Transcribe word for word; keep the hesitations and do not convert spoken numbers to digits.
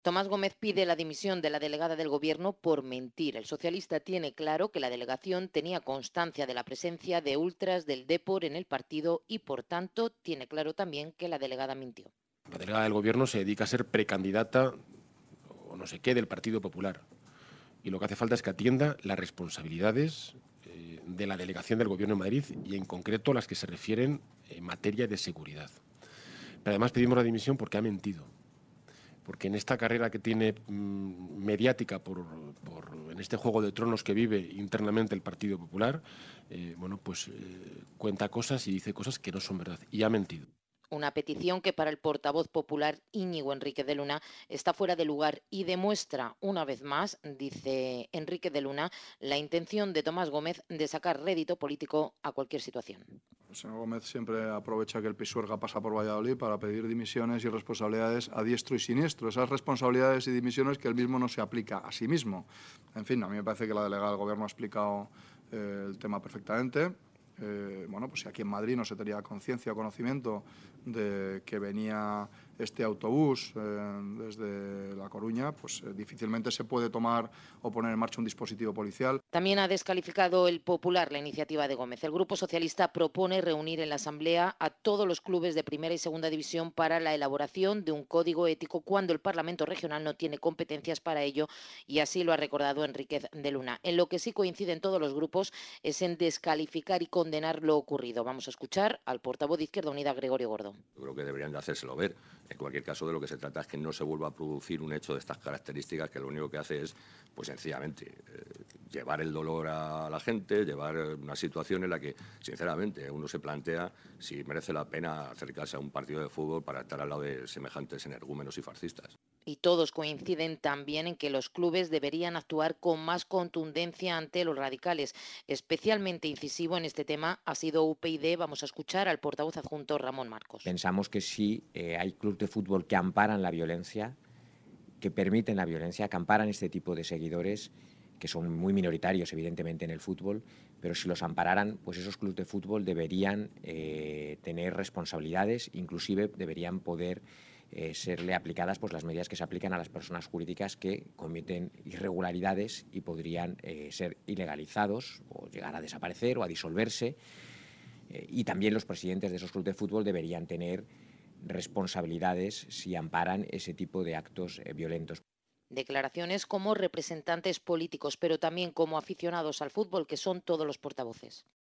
Tomás Gómez pide la dimisión de la delegada del Gobierno por mentir. El socialista tiene claro que la delegación tenía constancia de la presencia de ultras del Depor en el partido y, por tanto, tiene claro también que la delegada mintió. La delegada del Gobierno se dedica a ser precandidata o no sé qué del Partido Popular. Y lo que hace falta es que atienda las responsabilidades eh, de la delegación del Gobierno de Madrid y, en concreto, las que se refieren en materia de seguridad. Pero además pedimos la dimisión porque ha mentido. Porque en esta carrera que tiene mmm, mediática por, por en este juego de tronos que vive internamente el Partido Popular, eh, bueno, pues eh, cuenta cosas y dice cosas que no son verdad. Y ha mentido. Una petición que para el portavoz popular Íñigo Enrique de Luna está fuera de lugar y demuestra una vez más, dice Enrique de Luna, la intención de Tomás Gómez de sacar rédito político a cualquier situación. El señor Gómez siempre aprovecha que el Pisuerga pasa por Valladolid para pedir dimisiones y responsabilidades a diestro y siniestro. Esas responsabilidades y dimisiones que él mismo no se aplica a sí mismo. En fin, a mí me parece que la delegada del Gobierno ha explicado eh, el tema perfectamente. Eh, bueno, pues si aquí en Madrid no se tenía conciencia o conocimiento de que venía este autobús eh, desde La Coruña, pues eh, difícilmente se puede tomar o poner en marcha un dispositivo policial. También ha descalificado el Popular la iniciativa de Gómez. El Grupo Socialista propone reunir en la Asamblea a todos los clubes de primera y segunda división para la elaboración de un código ético cuando el Parlamento regional no tiene competencias para ello, y así lo ha recordado Enríquez de Luna. En lo que sí coinciden todos los grupos es en descalificar y condenar lo ocurrido. Vamos a escuchar al portavoz de Izquierda Unida, Gregorio Gordo. Yo creo que deberían de hacérselo ver. En cualquier caso, de lo que se trata es que no se vuelva a producir un hecho de estas características que lo único que hace es, pues sencillamente, eh, llevar el dolor a la gente, llevar una situación en la que, sinceramente, uno se plantea si merece la pena acercarse a un partido de fútbol para estar al lado de semejantes energúmenos y fascistas. Y todos coinciden también en que los clubes deberían actuar con más contundencia ante los radicales. Especialmente incisivo en este tema ha sido U P yD. Vamos a escuchar al portavoz adjunto Ramón Marcos. Pensamos que sí eh, hay clubes de fútbol que amparan la violencia, que permiten la violencia, que amparan este tipo de seguidores, que son muy minoritarios evidentemente en el fútbol, pero si los ampararan, pues esos clubes de fútbol deberían eh, tener responsabilidades, inclusive deberían poder eh, serle aplicadas pues, las medidas que se aplican a las personas jurídicas que cometen irregularidades y podrían eh, ser ilegalizados o llegar a desaparecer o a disolverse. Eh, y también los presidentes de esos clubes de fútbol deberían tener responsabilidades si amparan ese tipo de actos eh, violentos. Declaraciones como representantes políticos, pero también como aficionados al fútbol, que son todos los portavoces.